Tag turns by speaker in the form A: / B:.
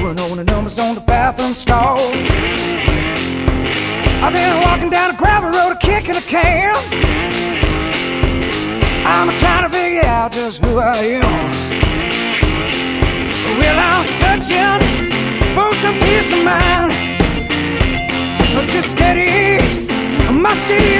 A: Pulling on the numbers on the bathroom stall. I've been walking down a gravel road, kicking a can. I'm trying to figure out just who I am. Well, I'm searching for some peace of mind. Just steady, my steady.